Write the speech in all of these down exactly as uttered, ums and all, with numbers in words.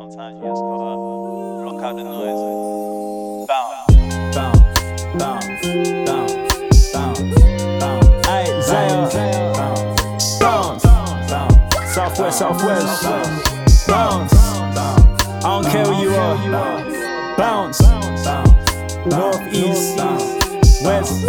Sometimes you just gotta block out the noise. Bounce, bounce, bounce, bounce, bounce, bounce. Aye, Zaya, bounce, bounce, bounce. Southwest, southwest, bounce. I don't care who you are. Bounce, north, east, west.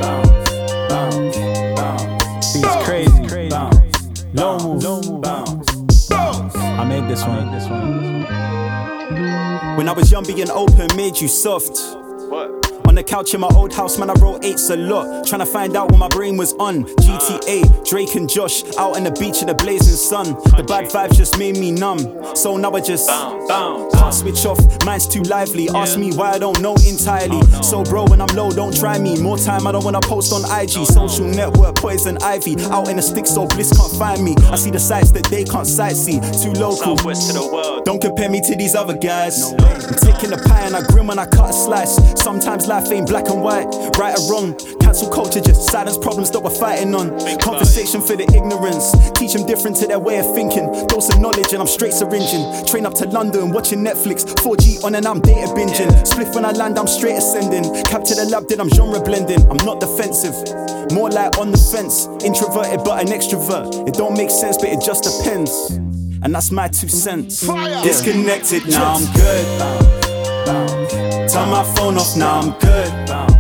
Beats crazy, crazy. Low move, I made this one. This one. When I was young, being open made you soft. What? On the couch in my old house, man, I wrote eights a lot. Trying to find out what my brain was on. G T A, Drake and Josh, out on the beach in the blazing sun. The bad vibes just made me numb. So now I just bounce. Can't switch off, mine's too lively. Ask me why I don't know entirely. So bro, when I'm low, don't try me. More time, I don't wanna post on I G. Social network, poison ivy. Out in the stick, so bliss can't find me. I see the sights that they can't sightsee. Too local, Southwest to the world. Don't compare me to these other guys. I'm taking the pie and I grin when I cut a slice. Sometimes life ain't black and white, right or wrong. Cancel culture, just silence problems that we're fighting on. Conversation for the ignorance, teach them different to their way of thinking. Dose of knowledge and I'm straight syringing. Train up to London, watching Netflix, four G on and I'm data binging. Spliff when I land, I'm straight ascending. Cap to the lab, then I'm genre blending. I'm not defensive, more like on the fence. Introverted but an extrovert. It don't make sense but it just depends. And that's my two cents. Fire. Disconnected, now I'm good. Turn my phone off, now I'm good.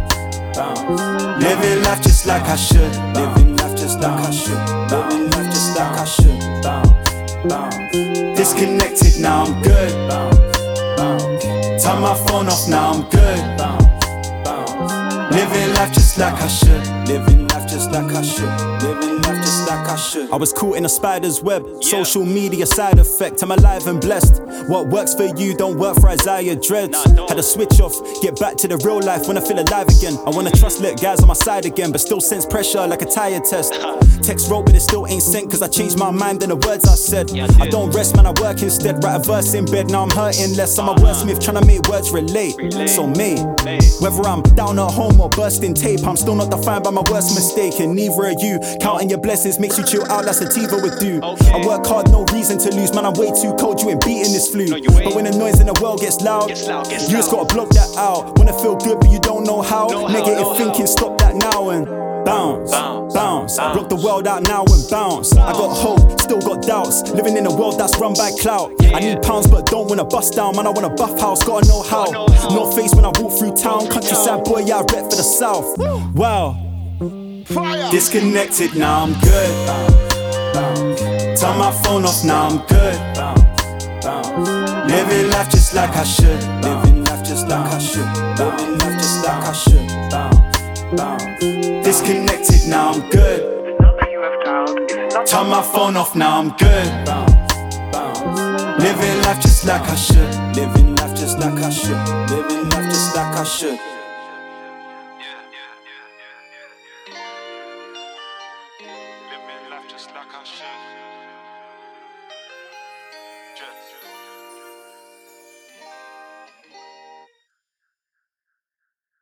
Living life just like I should. Living life just like I should. Living life just like I should. Disconnected, now I'm good. Turn my phone off, now I'm good. Living life just like I should. Living life just like I should. Living life just like I should. I was caught in a spider's web. Social media side effect. I'm alive and blessed. What works for you don't work for Isaiah Dreads. Had to switch off, get back to the real life when I feel alive again. I wanna trust, let guys on my side again, but still sense pressure like a tire test. Text wrote but it still ain't sent, cause I changed my mind and the words I said. I don't rest, man, I work instead. Write a verse in bed, now I'm hurting less. I'm a wordsmith trying to make words relate. So me, whether I'm down at home or bursting tape, I'm still not defined by my worst mistake. And neither are you. Counting your blessings makes you chill out like sativa would do. I work hard, no reason to lose. Man, I'm way too cold, you ain't beating this flu. But when the noise in the world gets loud, you just gotta block that out. Wanna feel good but you don't know how. Negative thinking, stop that now and bounce, bounce. Block the world out now and bounce. I got hope, still got doubts. Living in a world that's run by clout. I need pounds but don't wanna bust down. Man, I want a buff house, gotta know how. No face when I walk through town. Countryside boy, yeah, I rep for the south. Wow. Disconnected, now I'm good. Turn my phone off, now I'm good. Living life just like I should. Living life just like I should. Living life just like I should. Disconnected, now I'm good. Turn my phone off, now I'm good. Living life just like I should. Living life just like I should. Living life just like I should. Living life just like I should.